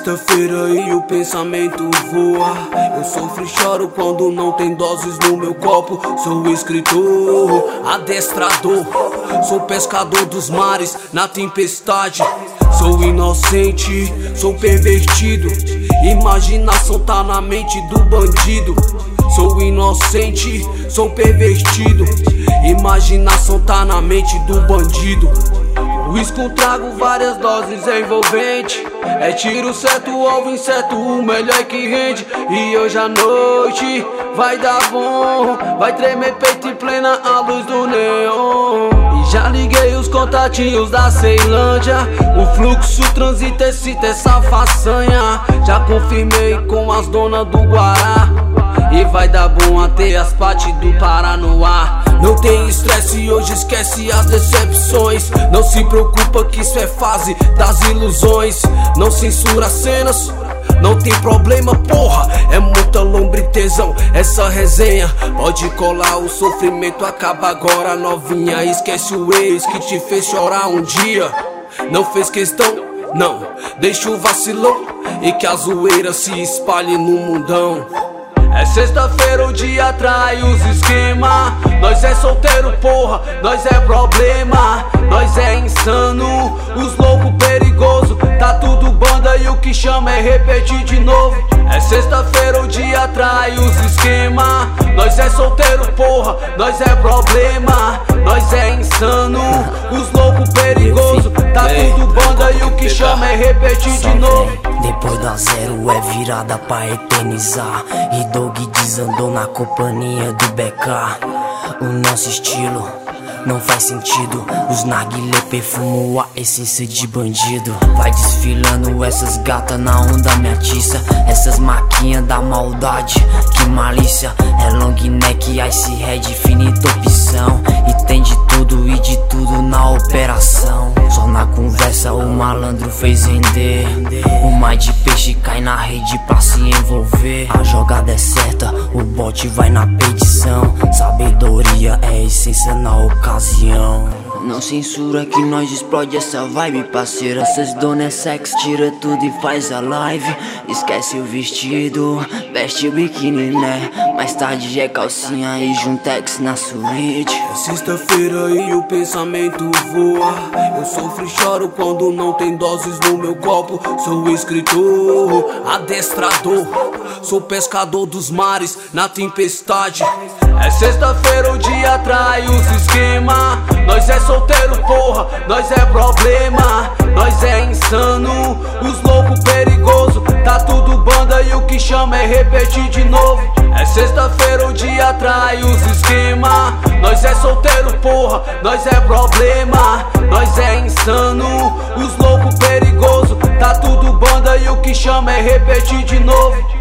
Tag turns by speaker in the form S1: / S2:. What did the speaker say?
S1: sexta-feira e o pensamento voa. Eu sofro e choro quando não tem doses no meu copo. Sou escritor, adestrador, sou pescador dos mares na tempestade. Sou inocente, sou pervertido, imaginação tá na mente do bandido. Sou inocente, sou pervertido, imaginação tá na mente do bandido. Uísque trago várias doses envolvente, é tiro certo, alvo incerto, o melhor que rende. E hoje à noite vai dar bom, vai tremer peito em plena a luz do neon. E já liguei os contatinhos da Ceilândia, o fluxo transita, excita essa façanha. Já confirmei com as donas do Guará, e vai dar bom até as partes do Paranoá. Não tem estresse, hoje esquece as decepções. Não se preocupa que isso é fase das ilusões. Não censura cenas, não tem problema, porra. É muita lombre e tesão essa resenha. Pode colar, o sofrimento acaba agora, novinha. Esquece o ex que te fez chorar um dia. Não fez questão, não, deixa o vacilão, e que a zoeira se espalhe no mundão. É sexta-feira, o dia atrai os esquema. Nós é solteiro, porra, nós é problema. Nós é insano, os loucos perigoso. Tá tudo banda e o que chama é repetir de novo. É sexta-feira, o dia atrai os esquema. Nós é solteiro, porra, nós é problema. Nós é insano, os loucos perigoso. Tá tudo banda e o que chama é repetir de novo.
S2: Depois da zero é virada pra eternizar. E Dog desandou na companhia do BK. O nosso estilo não faz sentido. Os narguilé perfumam a essência de bandido. Vai desfilando essas gatas na onda me atiça. Essas maquinhas da maldade, que malícia. É long neck, ice head, infinita opção. E tem de tudo e de tudo na operação. Só na conversa o malandro fez render. O mar de peixe cai na rede pra se envolver. A jogada é certa, o bote vai na petição. Sabedoria é essência na ocasião. Não censura que nós explode essa vibe, parceira. Essas donas é sex, tira tudo e faz a live. Esquece o vestido, veste o biquíni, né? Mais tarde é calcinha e juntex na suíte.
S1: É sexta-feira e o pensamento voa. Eu sofro e choro quando não tem doses no meu copo. Sou escritor, adestrador, sou pescador dos mares na tempestade. É sexta-feira, o dia atrai os esquema. Nós é solteiro, porra, nós é problema. Nós é insano, os loucos perigoso. Tá tudo banda e o que chama é repetir de novo. É sexta-feira, o dia atrai os esquema. Nós é solteiro, porra, nós é problema. Nós é insano, os loucos perigoso. Tá tudo banda e o que chama é repetir de novo.